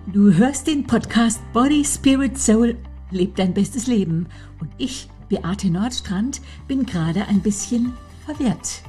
Du hörst den Podcast Body, Spirit, Soul, leb dein bestes Leben. Und ich, Beate Nordstrand, bin gerade ein bisschen verwirrt.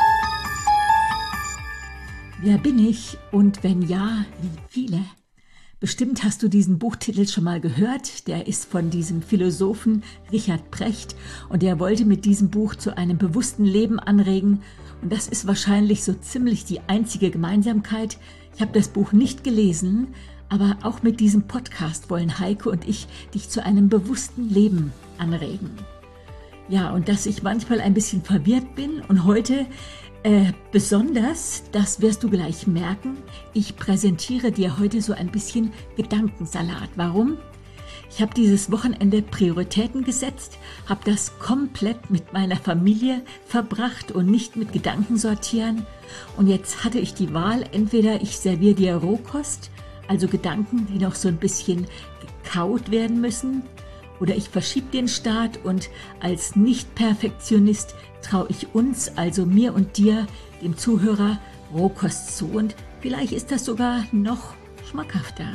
Wer bin ich und wenn ja, wie viele? Bestimmt hast du diesen Buchtitel schon mal gehört. Der ist von diesem Philosophen Richard Precht und der wollte mit diesem Buch zu einem bewussten Leben anregen. Und das ist wahrscheinlich so ziemlich die einzige Gemeinsamkeit. Ich habe das Buch nicht gelesen, aber auch mit diesem Podcast wollen Heike und ich dich zu einem bewussten Leben anregen. Ja, und dass ich manchmal ein bisschen verwirrt bin und heute besonders, das wirst du gleich merken, ich präsentiere dir heute so ein bisschen Gedankensalat. Warum? Ich habe dieses Wochenende Prioritäten gesetzt, habe das komplett mit meiner Familie verbracht und nicht mit Gedanken sortieren. Und jetzt hatte ich die Wahl, entweder ich serviere dir Rohkost, also Gedanken, die noch so ein bisschen gekaut werden müssen, oder ich verschiebe den Start und als Nicht-Perfektionist traue ich uns, also mir und dir, dem Zuhörer, Rohkost zu. Und vielleicht ist das sogar noch schmackhafter.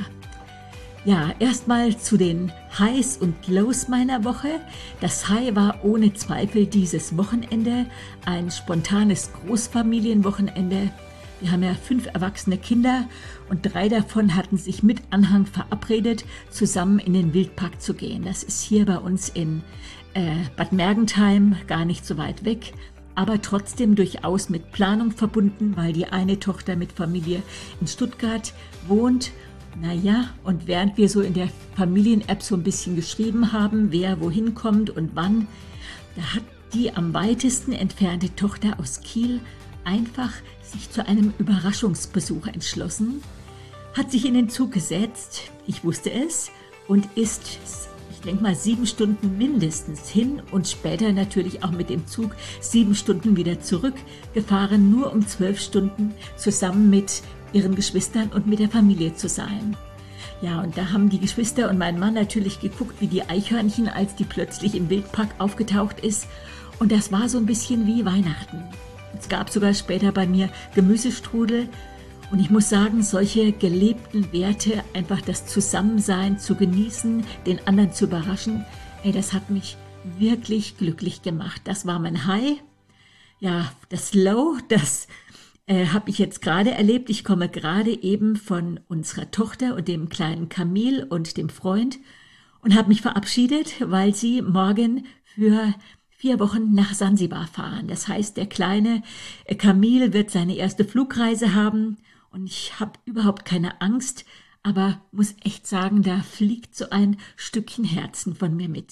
Ja, erstmal zu den Highs und Lows meiner Woche. Das High war ohne Zweifel dieses Wochenende, ein spontanes Großfamilienwochenende. Wir haben ja 5 erwachsene Kinder und 3 davon hatten sich mit Anhang verabredet, zusammen in den Wildpark zu gehen. Das ist hier bei uns in Bad Mergentheim, gar nicht so weit weg, aber trotzdem durchaus mit Planung verbunden, weil die eine Tochter mit Familie in Stuttgart wohnt. Naja, und während wir so in der Familien-App so ein bisschen geschrieben haben, wer wohin kommt und wann, da hat die am weitesten entfernte Tochter aus Kiel einfach sich zu einem Überraschungsbesuch entschlossen, hat sich in den Zug gesetzt, ich wusste es, und ist, ich denke mal, 7 Stunden mindestens hin und später natürlich auch mit dem Zug 7 Stunden wieder zurückgefahren, nur um 12 Stunden zusammen mit ihren Geschwistern und mit der Familie zu sein. Ja, und da haben die Geschwister und mein Mann natürlich geguckt, wie die Eichhörnchen, als die plötzlich im Wildpark aufgetaucht ist. Und das war so ein bisschen wie Weihnachten. Es gab sogar später bei mir Gemüsestrudel. Und ich muss sagen, solche gelebten Werte, einfach das Zusammensein zu genießen, den anderen zu überraschen, das hat mich wirklich glücklich gemacht. Das war mein High. Ja, das Low, das habe ich jetzt gerade erlebt. Ich komme gerade eben von unserer Tochter und dem kleinen Camille und dem Freund und habe mich verabschiedet, weil sie morgen für 4 Wochen nach Sansibar fahren. Das heißt, der kleine Camille wird seine erste Flugreise haben und ich habe überhaupt keine Angst, aber muss echt sagen, da fliegt so ein Stückchen Herzen von mir mit.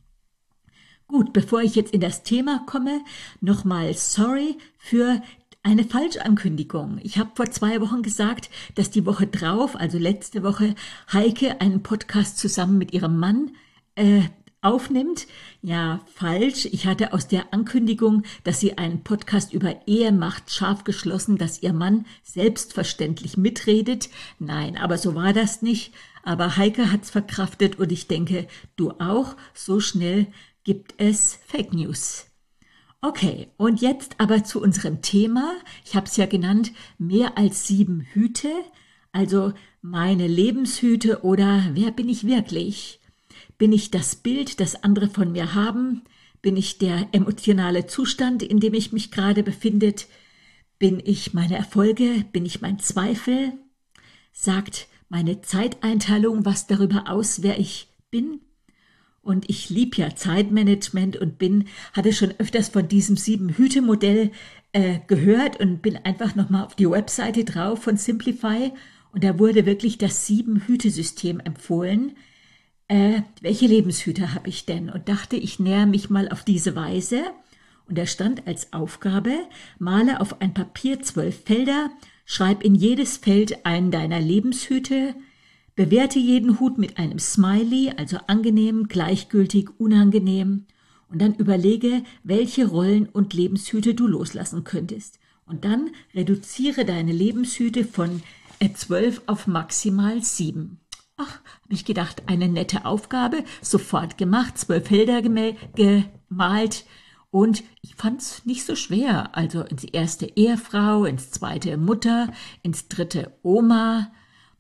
Gut, bevor ich jetzt in das Thema komme, nochmal sorry für eine Falschankündigung. Ich habe vor 2 Wochen gesagt, dass die Woche drauf, also letzte Woche, Heike einen Podcast zusammen mit ihrem Mann aufnimmt. Ja, falsch. Ich hatte aus der Ankündigung, dass sie einen Podcast über Ehe macht, scharf geschlossen, dass ihr Mann selbstverständlich mitredet. Nein, aber so war das nicht. Aber Heike hat's verkraftet und ich denke, du auch. So schnell gibt es Fake News. Okay, und jetzt aber zu unserem Thema. Ich habe es ja genannt, mehr als 7 Hüte. Also meine Lebenshüte oder wer bin ich wirklich? Bin ich das Bild, das andere von mir haben? Bin ich der emotionale Zustand, in dem ich mich gerade befinde? Bin ich meine Erfolge? Bin ich mein Zweifel? Sagt meine Zeiteinteilung was darüber aus, wer ich bin? Und ich liebe ja Zeitmanagement und hatte schon öfters von diesem 7-Hüte-Modell gehört und bin einfach nochmal auf die Webseite drauf von Simplify und da wurde wirklich das 7-Hüte-System empfohlen. Welche Lebenshüte habe ich denn? Und dachte, ich nähere mich mal auf diese Weise. Und da stand als Aufgabe, male auf ein Papier 12 Felder, schreib in jedes Feld einen deiner Lebenshüte, bewerte jeden Hut mit einem Smiley, also angenehm, gleichgültig, unangenehm. Und dann überlege, welche Rollen und Lebenshüte du loslassen könntest. Und dann reduziere deine Lebenshüte von 12 auf maximal 7. Ach, habe ich gedacht, eine nette Aufgabe, sofort gemacht, 12 Felder gemalt und ich fand's nicht so schwer. Also ins erste Ehefrau, ins zweite Mutter, ins dritte Oma,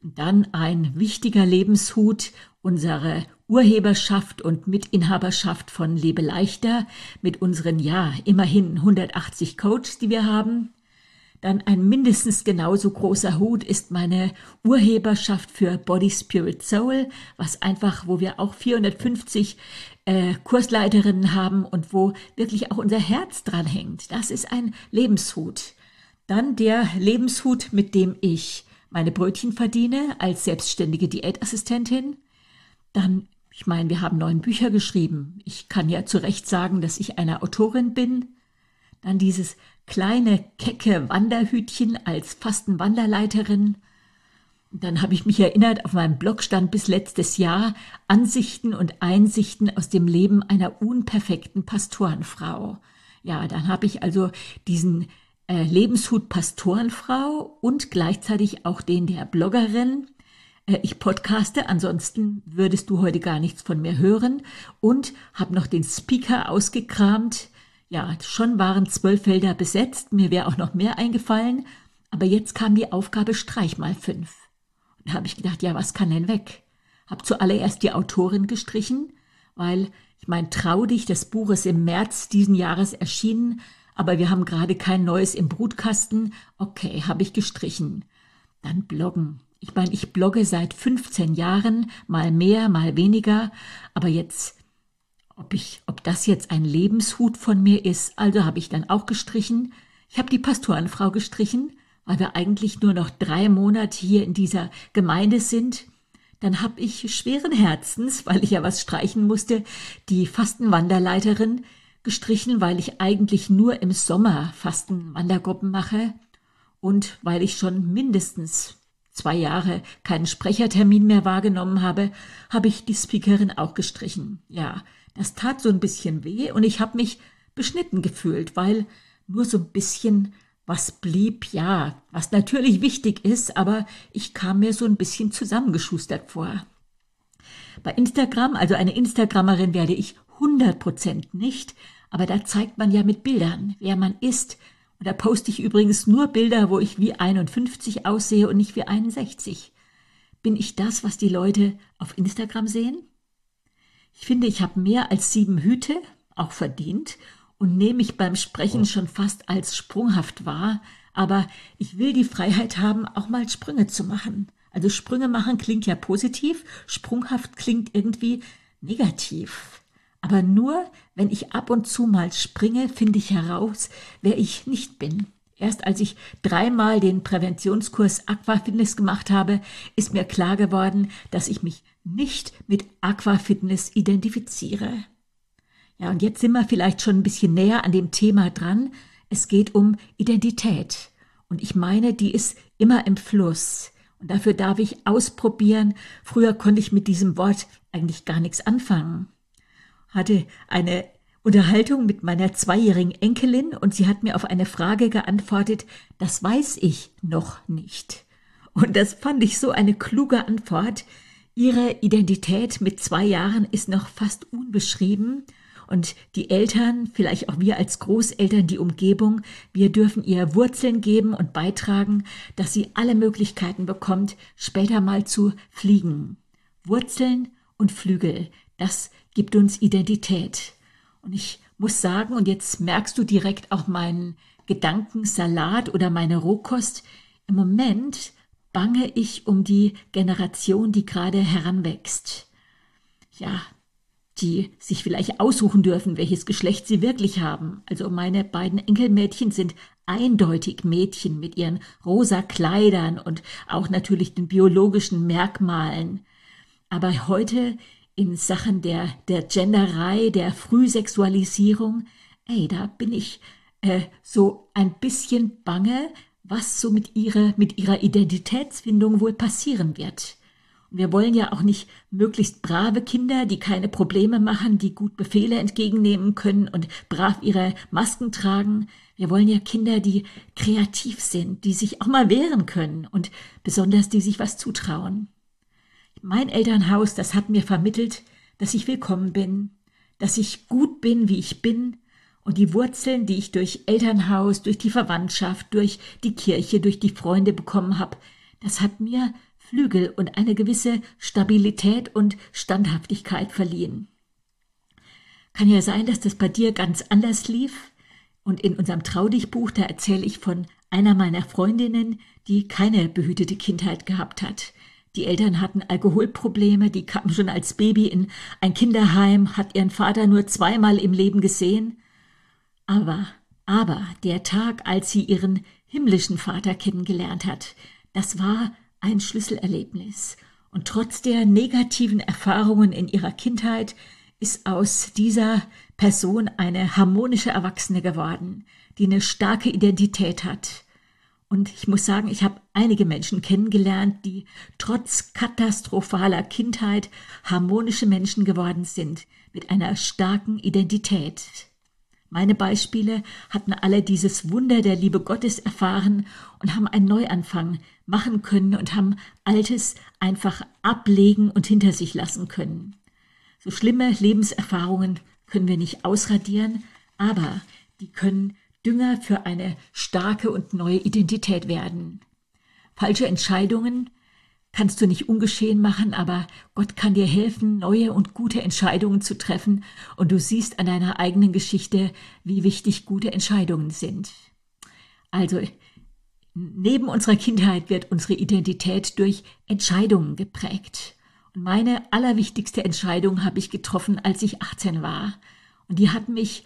Dann ein wichtiger Lebenshut, unsere Urheberschaft und Mitinhaberschaft von Lebe leichter mit unseren, immerhin 180 Coaches, die wir haben. Dann ein mindestens genauso großer Hut ist meine Urheberschaft für Body, Spirit, Soul, wo wir auch 450 Kursleiterinnen haben und wo wirklich auch unser Herz dran hängt. Das ist ein Lebenshut. Dann der Lebenshut, mit dem ich meine Brötchen verdiene als selbstständige Diätassistentin. Dann, wir haben 9 Bücher geschrieben. Ich kann ja zu Recht sagen, dass ich eine Autorin bin. Dann dieses kleine, kecke Wanderhütchen als Fastenwanderleiterin. Dann habe ich mich erinnert, auf meinem Blog stand bis letztes Jahr Ansichten und Einsichten aus dem Leben einer unperfekten Pastorenfrau. Ja, dann habe ich also diesen Lebenshut Pastorenfrau und gleichzeitig auch den der Bloggerin. Ich podcaste, ansonsten würdest du heute gar nichts von mir hören und habe noch den Speaker ausgekramt. Ja, schon waren 12 Felder besetzt, mir wäre auch noch mehr eingefallen, aber jetzt kam die Aufgabe, streich mal 5. Und da habe ich gedacht, ja, was kann denn weg? Habe zuallererst die Autorin gestrichen, weil, Trau dich, das Buch ist im März diesen Jahres erschienen, aber wir haben gerade kein neues im Brutkasten. Okay, habe ich gestrichen. Dann Bloggen. Ich blogge seit 15 Jahren, mal mehr, mal weniger, aber jetzt, ob das jetzt ein Lebenshut von mir ist, also habe ich dann auch gestrichen. Ich habe die Pastorenfrau gestrichen, weil wir eigentlich nur noch 3 Monate hier in dieser Gemeinde sind. Dann habe ich schweren Herzens, weil ich ja was streichen musste, die Fastenwanderleiterin gestrichen, weil ich eigentlich nur im Sommer Fastenwandergruppen mache und weil ich schon mindestens 2 Jahre keinen Sprechertermin mehr wahrgenommen habe, habe ich die Speakerin auch gestrichen. Ja, das tat so ein bisschen weh und ich habe mich beschnitten gefühlt, weil nur so ein bisschen was blieb, ja, was natürlich wichtig ist, aber ich kam mir so ein bisschen zusammengeschustert vor. Bei Instagram, also eine Instagrammerin werde ich 100% nicht, aber da zeigt man ja mit Bildern, wer man ist. Und da poste ich übrigens nur Bilder, wo ich wie 51 aussehe und nicht wie 61. Bin ich das, was die Leute auf Instagram sehen? Ich finde, ich habe mehr als 7 Hüte, auch verdient, und nehme mich beim Sprechen schon fast als sprunghaft wahr. Aber ich will die Freiheit haben, auch mal Sprünge zu machen. Also Sprünge machen klingt ja positiv, sprunghaft klingt irgendwie negativ. Aber nur, wenn ich ab und zu mal springe, finde ich heraus, wer ich nicht bin. Erst als ich 3-mal den Präventionskurs Aquafitness gemacht habe, ist mir klar geworden, dass ich mich nicht mit Aquafitness identifiziere. Ja, und jetzt sind wir vielleicht schon ein bisschen näher an dem Thema dran. Es geht um Identität. Und ich meine, die ist immer im Fluss. Und dafür darf ich ausprobieren. Früher konnte ich mit diesem Wort eigentlich gar nichts anfangen. Hatte eine Unterhaltung mit meiner 2-jährigen Enkelin und sie hat mir auf eine Frage geantwortet, das weiß ich noch nicht. Und das fand ich so eine kluge Antwort. Ihre Identität mit 2 Jahren ist noch fast unbeschrieben und die Eltern, vielleicht auch wir als Großeltern, die Umgebung, wir dürfen ihr Wurzeln geben und beitragen, dass sie alle Möglichkeiten bekommt, später mal zu fliegen. Wurzeln und Flügel, das gibt uns Identität. Und ich muss sagen, und jetzt merkst du direkt auch meinen Gedankensalat oder meine Rohkost, im Moment bange ich um die Generation, die gerade heranwächst. Ja, die sich vielleicht aussuchen dürfen, welches Geschlecht sie wirklich haben. Also meine beiden Enkelmädchen sind eindeutig Mädchen mit ihren rosa Kleidern und auch natürlich den biologischen Merkmalen. Aber heute in Sachen der Genderei, der Frühsexualisierung, da bin ich so ein bisschen bange, was so mit ihrer Identitätsfindung wohl passieren wird. Und wir wollen ja auch nicht möglichst brave Kinder, die keine Probleme machen, die gut Befehle entgegennehmen können und brav ihre Masken tragen. Wir wollen ja Kinder, die kreativ sind, die sich auch mal wehren können und besonders die sich was zutrauen. Mein Elternhaus, das hat mir vermittelt, dass ich willkommen bin, dass ich gut bin, wie ich bin. Und die Wurzeln, die ich durch Elternhaus, durch die Verwandtschaft, durch die Kirche, durch die Freunde bekommen habe, das hat mir Flügel und eine gewisse Stabilität und Standhaftigkeit verliehen. Kann ja sein, dass das bei dir ganz anders lief. Und in unserem Trau-dich-Buch, da erzähle ich von einer meiner Freundinnen, die keine behütete Kindheit gehabt hat. Die Eltern hatten Alkoholprobleme, die kam schon als Baby in ein Kinderheim, hat ihren Vater nur 2-mal im Leben gesehen. Aber der Tag, als sie ihren himmlischen Vater kennengelernt hat, das war ein Schlüsselerlebnis. Und trotz der negativen Erfahrungen in ihrer Kindheit ist aus dieser Person eine harmonische Erwachsene geworden, die eine starke Identität hat. Und ich muss sagen, ich habe einige Menschen kennengelernt, die trotz katastrophaler Kindheit harmonische Menschen geworden sind, mit einer starken Identität. Meine Beispiele hatten alle dieses Wunder der Liebe Gottes erfahren und haben einen Neuanfang machen können und haben Altes einfach ablegen und hinter sich lassen können. So schlimme Lebenserfahrungen können wir nicht ausradieren, aber die können Dünger für eine starke und neue Identität werden. Falsche Entscheidungen kannst du nicht ungeschehen machen, aber Gott kann dir helfen, neue und gute Entscheidungen zu treffen, und du siehst an deiner eigenen Geschichte, wie wichtig gute Entscheidungen sind. Also, neben unserer Kindheit wird unsere Identität durch Entscheidungen geprägt. Und meine allerwichtigste Entscheidung habe ich getroffen, als ich 18 war. Und die hat mich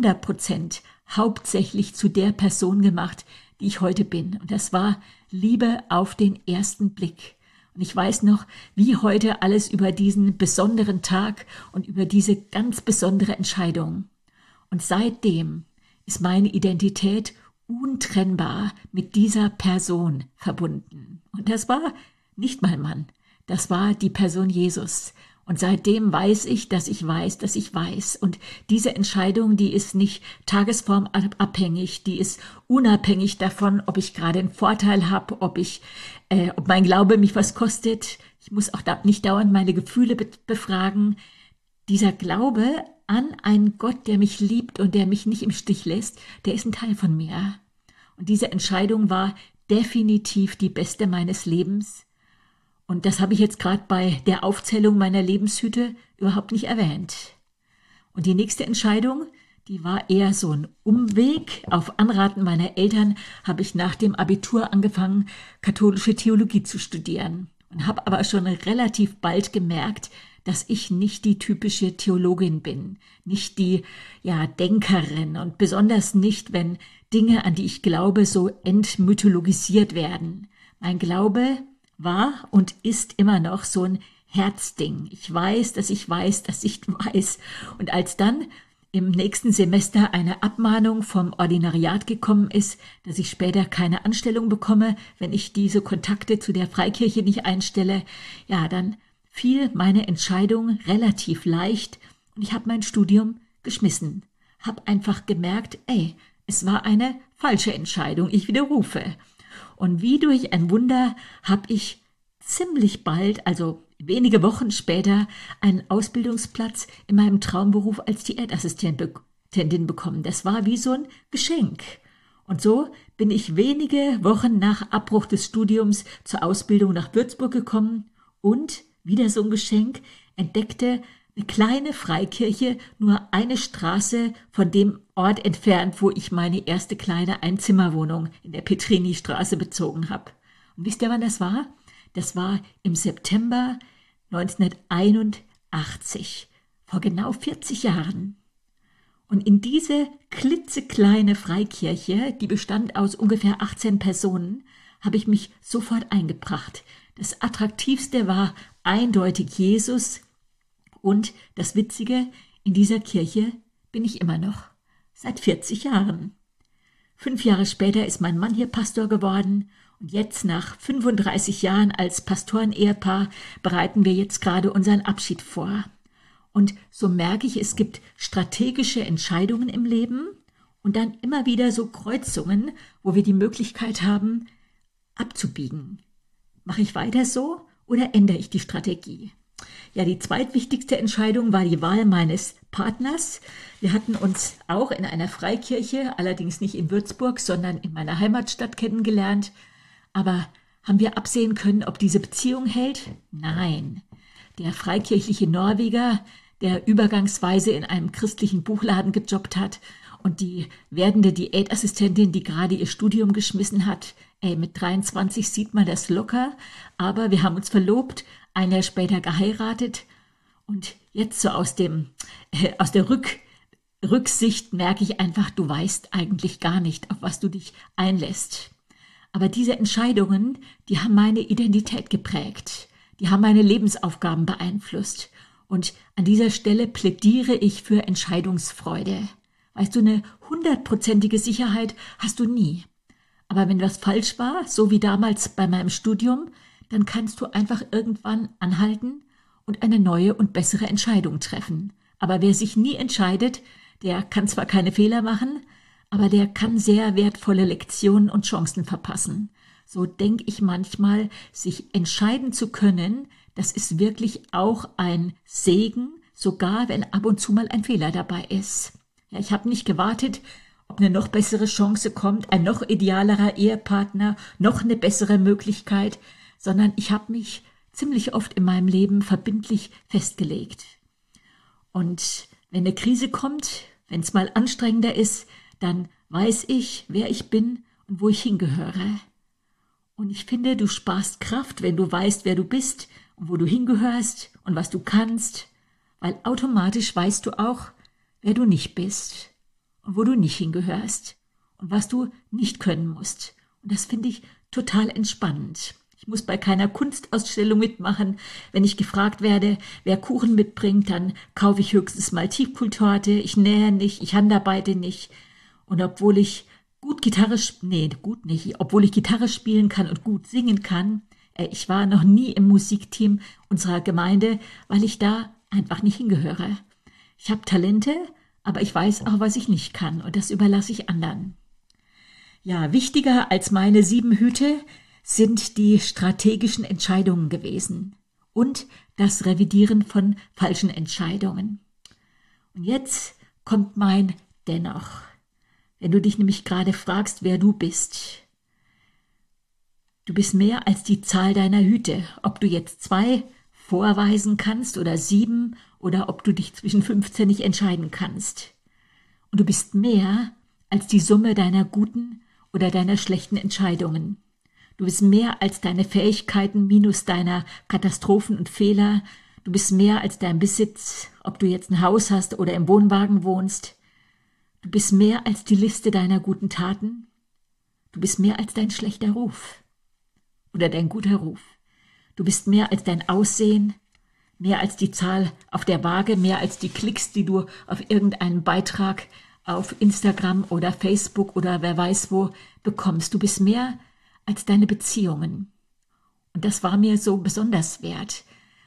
100% hauptsächlich zu der Person gemacht, die ich heute bin. Und das war Liebe auf den ersten Blick. Und ich weiß noch, wie heute alles über diesen besonderen Tag und über diese ganz besondere Entscheidung. Und seitdem ist meine Identität untrennbar mit dieser Person verbunden. Und das war nicht mein Mann, das war die Person Jesus. Und seitdem weiß ich, dass ich weiß, dass ich weiß. Und diese Entscheidung, die ist nicht tagesformabhängig, die ist unabhängig davon, ob ich gerade einen Vorteil habe, ob mein Glaube mich was kostet. Ich muss auch nicht dauernd meine Gefühle befragen. Dieser Glaube an einen Gott, der mich liebt und der mich nicht im Stich lässt, der ist ein Teil von mir. Und diese Entscheidung war definitiv die beste meines Lebens. Und das habe ich jetzt gerade bei der Aufzählung meiner Lebenshüte überhaupt nicht erwähnt. Und die nächste Entscheidung, die war eher so ein Umweg. Auf Anraten meiner Eltern habe ich nach dem Abitur angefangen, katholische Theologie zu studieren. Und habe aber schon relativ bald gemerkt, dass ich nicht die typische Theologin bin, nicht die Denkerin und besonders nicht, wenn Dinge, an die ich glaube, so entmythologisiert werden. Mein Glaube war und ist immer noch so ein Herzding. Ich weiß, dass ich weiß, dass ich weiß. Und als dann im nächsten Semester eine Abmahnung vom Ordinariat gekommen ist, dass ich später keine Anstellung bekomme, wenn ich diese Kontakte zu der Freikirche nicht einstelle, dann fiel meine Entscheidung relativ leicht und ich habe mein Studium geschmissen. Habe einfach gemerkt, es war eine falsche Entscheidung, ich widerrufe. Und wie durch ein Wunder habe ich ziemlich bald, also wenige Wochen später, einen Ausbildungsplatz in meinem Traumberuf als Diätassistentin bekommen. Das war wie so ein Geschenk. Und so bin ich wenige Wochen nach Abbruch des Studiums zur Ausbildung nach Würzburg gekommen und, wieder so ein Geschenk, entdeckte eine kleine Freikirche, nur eine Straße von dem Ort entfernt, wo ich meine erste kleine Einzimmerwohnung in der Petrini-Straße bezogen habe. Und wisst ihr, wann das war? Das war im September 1981, vor genau 40 Jahren. Und in diese klitzekleine Freikirche, die bestand aus ungefähr 18 Personen, habe ich mich sofort eingebracht. Das Attraktivste war eindeutig Jesus. Und das Witzige, in dieser Kirche bin ich immer noch, seit 40 Jahren. 5 Jahre später ist mein Mann hier Pastor geworden und jetzt nach 35 Jahren als Pastoren-Ehepaar bereiten wir jetzt gerade unseren Abschied vor. Und so merke ich, es gibt strategische Entscheidungen im Leben und dann immer wieder so Kreuzungen, wo wir die Möglichkeit haben, abzubiegen. Mache ich weiter so oder ändere ich die Strategie? Ja, die zweitwichtigste Entscheidung war die Wahl meines Partners. Wir hatten uns auch in einer Freikirche, allerdings nicht in Würzburg, sondern in meiner Heimatstadt kennengelernt, aber Haben wir absehen können, ob diese Beziehung hält? Nein. Der freikirchliche Norweger, der übergangsweise in einem christlichen Buchladen gejobbt hat, und die werdende Diätassistentin, die gerade ihr Studium geschmissen hat, mit 23 sieht man das locker, aber wir haben uns verlobt, ein Jahr später geheiratet und jetzt so aus der Rücksicht merke ich einfach, du weißt eigentlich gar nicht, auf was du dich einlässt. Aber diese Entscheidungen, die haben meine Identität geprägt, die haben meine Lebensaufgaben beeinflusst und an dieser Stelle plädiere ich für Entscheidungsfreude. Weißt du, eine 100%ige Sicherheit hast du nie. Aber wenn was falsch war, so wie damals bei meinem Studium, dann kannst du einfach irgendwann anhalten und eine neue und bessere Entscheidung treffen. Aber wer sich nie entscheidet, der kann zwar keine Fehler machen, aber der kann sehr wertvolle Lektionen und Chancen verpassen. So denke ich manchmal, sich entscheiden zu können, das ist wirklich auch ein Segen, sogar wenn ab und zu mal ein Fehler dabei ist. Ja, ich habe nicht gewartet, ob eine noch bessere Chance kommt, ein noch idealerer Ehepartner, noch eine bessere Möglichkeit, sondern ich habe mich ziemlich oft in meinem Leben verbindlich festgelegt. Und wenn eine Krise kommt, wenn es mal anstrengender ist, dann weiß ich, wer ich bin und wo ich hingehöre. Und ich finde, du sparst Kraft, wenn du weißt, wer du bist und wo du hingehörst und was du kannst, weil automatisch weißt du auch, wer du nicht bist und wo du nicht hingehörst und was du nicht können musst. Und das finde ich total entspannend. Ich muss bei keiner Kunstausstellung mitmachen. Wenn ich gefragt werde, wer Kuchen mitbringt, dann kaufe ich höchstens mal Tiefkühltorte. Ich nähe nicht, ich handarbeite nicht. Und obwohl ich Gitarre spielen kann und gut singen kann, ich war noch nie im Musikteam unserer Gemeinde, weil ich da einfach nicht hingehöre. Ich habe Talente, aber ich weiß auch, was ich nicht kann und das überlasse ich anderen. Ja, wichtiger als meine 7 Hüte sind die strategischen Entscheidungen gewesen und das Revidieren von falschen Entscheidungen. Und jetzt kommt mein Dennoch. Wenn du dich nämlich gerade fragst, wer du bist. Du bist mehr als die Zahl deiner Hüte. Ob du jetzt 2 vorweisen kannst oder 7 oder ob du dich zwischen 15 nicht entscheiden kannst. Und du bist mehr als die Summe deiner guten oder deiner schlechten Entscheidungen. Du bist mehr als deine Fähigkeiten minus deiner Katastrophen und Fehler. Du bist mehr als dein Besitz, ob du jetzt ein Haus hast oder im Wohnwagen wohnst. Du bist mehr als die Liste deiner guten Taten. Du bist mehr als dein schlechter Ruf oder dein guter Ruf. Du bist mehr als dein Aussehen, mehr als die Zahl auf der Waage, mehr als die Klicks, die du auf irgendeinen Beitrag auf Instagram oder Facebook oder wer weiß wo bekommst. Du bist mehr als deine Beziehungen. Und das war mir so besonders wert.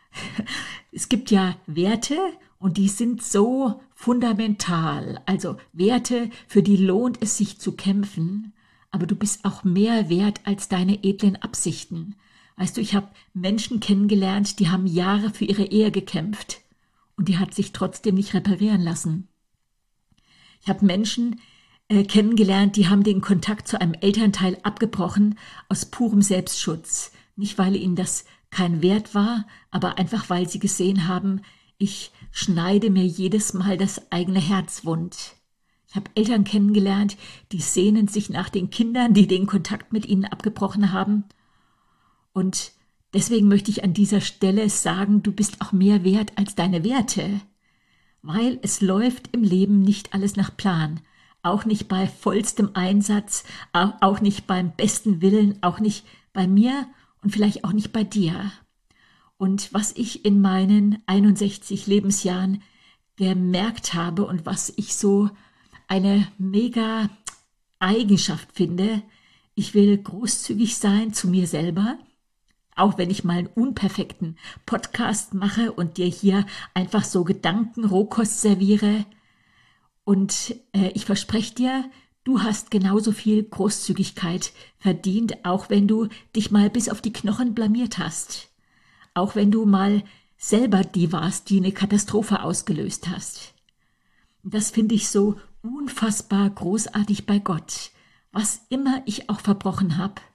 Es gibt ja Werte und die sind so fundamental. Also Werte, für die lohnt es sich zu kämpfen. Aber du bist auch mehr wert als deine edlen Absichten. Weißt du, ich habe Menschen kennengelernt, die haben Jahre für ihre Ehe gekämpft und die hat sich trotzdem nicht reparieren lassen. Ich habe Menschen kennengelernt, die haben den Kontakt zu einem Elternteil abgebrochen aus purem Selbstschutz. Nicht, weil ihnen das kein Wert war, aber einfach, weil sie gesehen haben, ich schneide mir jedes Mal das eigene Herz wund. Ich habe Eltern kennengelernt, die sehnen sich nach den Kindern, die den Kontakt mit ihnen abgebrochen haben. Und deswegen möchte ich an dieser Stelle sagen, du bist auch mehr wert als deine Werte, weil es läuft im Leben nicht alles nach Plan, auch nicht bei vollstem Einsatz, auch nicht beim besten Willen, auch nicht bei mir und vielleicht auch nicht bei dir. Und was ich in meinen 61 Lebensjahren gemerkt habe und was ich so eine mega Eigenschaft finde, ich will großzügig sein zu mir selber, auch wenn ich mal einen unperfekten Podcast mache und dir hier einfach so Gedankenrohkost serviere. Und ich verspreche dir, du hast genauso viel Großzügigkeit verdient, auch wenn du dich mal bis auf die Knochen blamiert hast. Auch wenn du mal selber die warst, die eine Katastrophe ausgelöst hast. Das finde ich so unfassbar großartig bei Gott. Was immer ich auch verbrochen habe,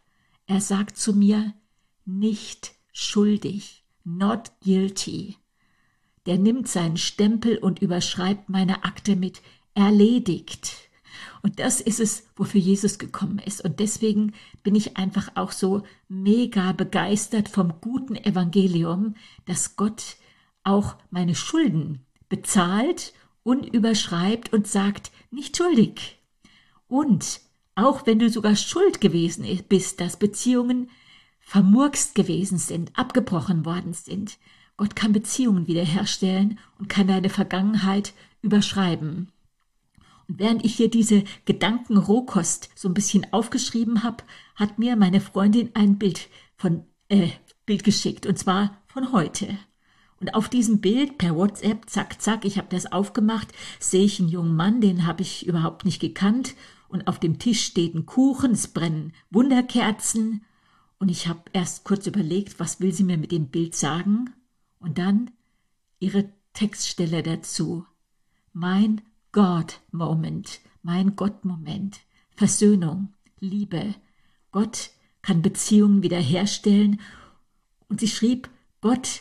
Er sagt zu mir, nicht schuldig, not guilty. Der nimmt seinen Stempel und überschreibt meine Akte mit erledigt. Und das ist es, wofür Jesus gekommen ist. Und deswegen bin ich einfach auch so mega begeistert vom guten Evangelium, dass Gott auch meine Schulden bezahlt und überschreibt und sagt, nicht schuldig. Und auch wenn du sogar schuld gewesen bist, dass Beziehungen vermurkst gewesen sind, abgebrochen worden sind, Gott kann Beziehungen wiederherstellen und kann deine Vergangenheit überschreiben. Und während ich hier diese Gedankenrohkost so ein bisschen aufgeschrieben habe, hat mir meine Freundin ein Bild geschickt, und zwar von heute. Und auf diesem Bild per WhatsApp, zack, zack, ich habe das aufgemacht, sehe ich einen jungen Mann, den habe ich überhaupt nicht gekannt. Und auf dem Tisch steht ein Kuchen, es brennen Wunderkerzen. Und ich habe erst kurz überlegt, was will sie mir mit dem Bild sagen? Und dann ihre Textstelle dazu. Mein God-Moment, mein Gott-Moment, Versöhnung, Liebe. Gott kann Beziehungen wiederherstellen. Und sie schrieb, Gott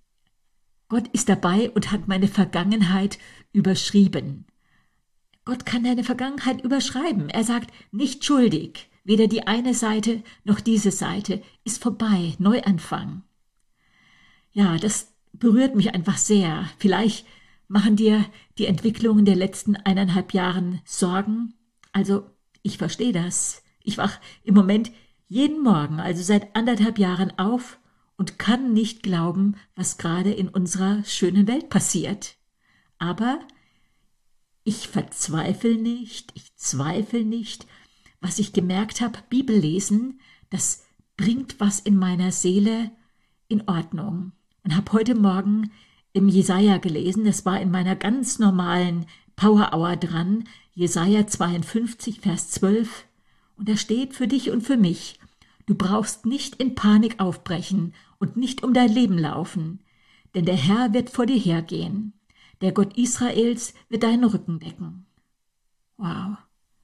ist dabei und hat meine Vergangenheit überschrieben. Gott kann deine Vergangenheit überschreiben. Er sagt, nicht schuldig. Weder die eine Seite noch diese Seite ist vorbei. Neuanfang. Ja, das berührt mich einfach sehr. Vielleicht machen dir die Entwicklungen der letzten 1,5 Jahren Sorgen. Also, ich verstehe das. Ich wach im Moment jeden Morgen, also seit 1,5 Jahren auf und kann nicht glauben, was gerade in unserer schönen Welt passiert. Aber ich verzweifle nicht, ich zweifle nicht. Was ich gemerkt habe, Bibellesen, das bringt was in meiner Seele in Ordnung. Und habe heute Morgen im Jesaja gelesen, das war in meiner ganz normalen Power Hour dran, Jesaja 52, Vers 12. Und da steht für dich und für mich, du brauchst nicht in Panik aufbrechen und nicht um dein Leben laufen, denn der Herr wird vor dir hergehen. Der Gott Israels wird deinen Rücken decken. Wow.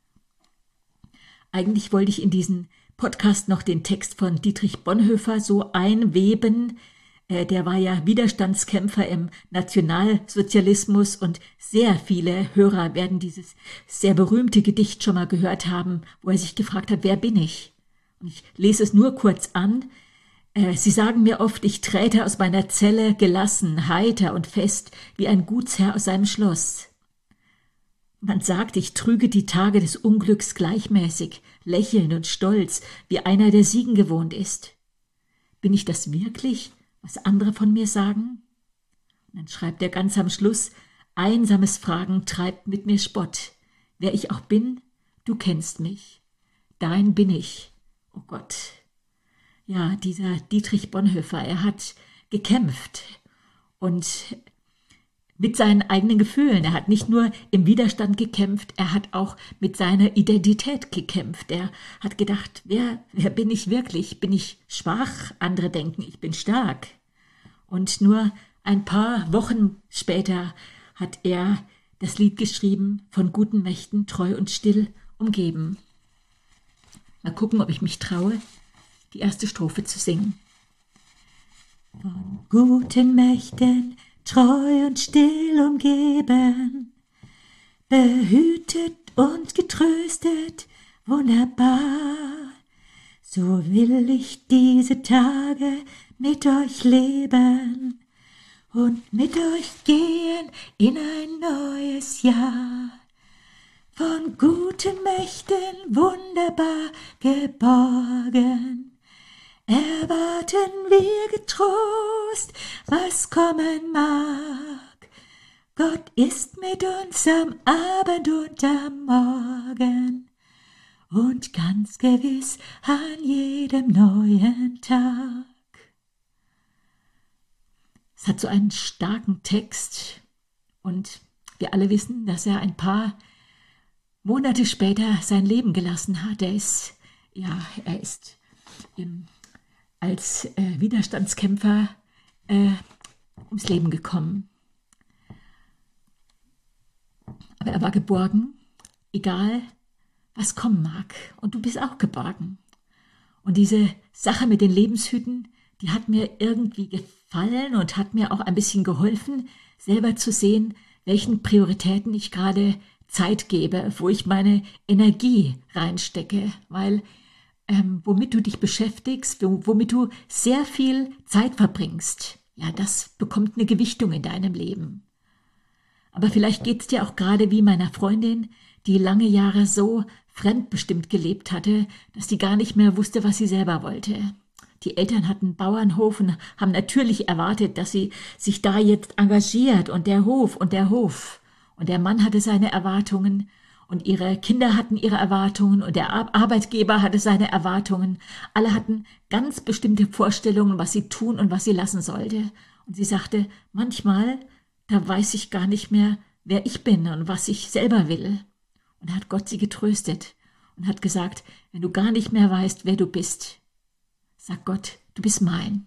Eigentlich wollte ich in diesen Podcast noch den Text von Dietrich Bonhoeffer so einweben. Der war ja Widerstandskämpfer im Nationalsozialismus und sehr viele Hörer werden dieses sehr berühmte Gedicht schon mal gehört haben, wo er sich gefragt hat, wer bin ich? Und ich lese es nur kurz an. Sie sagen mir oft, ich träte aus meiner Zelle gelassen, heiter und fest, wie ein Gutsherr aus seinem Schloss. Man sagt, ich trüge die Tage des Unglücks gleichmäßig, lächelnd und stolz, wie einer, der Siegen gewohnt ist. Bin ich das wirklich, was andere von mir sagen? Und dann schreibt er ganz am Schluss, einsames Fragen treibt mit mir Spott. Wer ich auch bin, du kennst mich. Dein bin ich, oh Gott. Ja, dieser Dietrich Bonhoeffer, er hat gekämpft und mit seinen eigenen Gefühlen. Er hat nicht nur im Widerstand gekämpft, er hat auch mit seiner Identität gekämpft. Er hat gedacht, wer bin ich wirklich? Bin ich schwach? Andere denken, ich bin stark. Und nur ein paar Wochen später hat er das Lied geschrieben, von guten Mächten treu und still umgeben. Mal gucken, ob ich mich traue, die erste Strophe zu singen. Von guten Mächten treu und still umgeben, behütet und getröstet, wunderbar. So will ich diese Tage mit euch leben und mit euch gehen in ein neues Jahr. Von guten Mächten wunderbar geborgen, erwarten wir getrost, was kommen mag. Gott ist mit uns am Abend und am Morgen und ganz gewiss an jedem neuen Tag. Es hat so einen starken Text und wir alle wissen, dass er ein paar Monate später sein Leben gelassen hat. Er ist als Widerstandskämpfer ums Leben gekommen. Aber er war geborgen, egal was kommen mag. Und du bist auch geborgen. Und diese Sache mit den Lebenshüten, die hat mir irgendwie gefallen und hat mir auch ein bisschen geholfen, selber zu sehen, welchen Prioritäten ich gerade Zeit gebe, wo ich meine Energie reinstecke, weil womit du dich beschäftigst, womit du sehr viel Zeit verbringst, ja, das bekommt eine Gewichtung in deinem Leben. Aber vielleicht geht es dir auch gerade wie meiner Freundin, die lange Jahre so fremdbestimmt gelebt hatte, dass sie gar nicht mehr wusste, was sie selber wollte. Die Eltern hatten einen Bauernhof und haben natürlich erwartet, dass sie sich da jetzt engagiert und der Hof und der Hof. Und der Mann hatte seine Erwartungen und ihre Kinder hatten ihre Erwartungen und der Arbeitgeber hatte seine Erwartungen. Alle hatten ganz bestimmte Vorstellungen, was sie tun und was sie lassen sollte. Und sie sagte, manchmal, da weiß ich gar nicht mehr, wer ich bin und was ich selber will. Und da hat Gott sie getröstet und hat gesagt, wenn du gar nicht mehr weißt, wer du bist, sag Gott, du bist mein.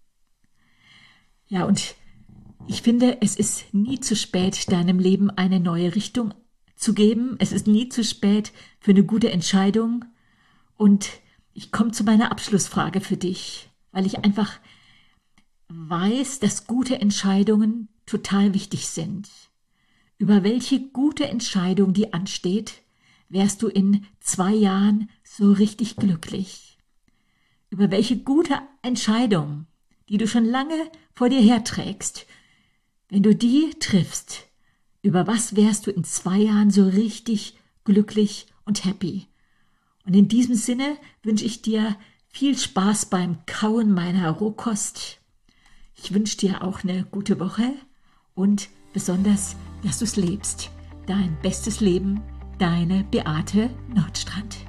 Ja, und ich finde, es ist nie zu spät, deinem Leben eine neue Richtung zu geben. Es ist nie zu spät für eine gute Entscheidung. Und ich komme zu meiner Abschlussfrage für dich, weil ich einfach weiß, dass gute Entscheidungen total wichtig sind. Über welche gute Entscheidung, die ansteht, wärst du in 2 Jahren so richtig glücklich? Über welche gute Entscheidung, die du schon lange vor dir herträgst, wenn du die triffst, über was wärst du in 2 Jahren so richtig glücklich und happy? Und in diesem Sinne wünsche ich dir viel Spaß beim Kauen meiner Rohkost. Ich wünsche dir auch eine gute Woche und besonders, dass du es lebst. Dein bestes Leben, deine Beate Nordstrand.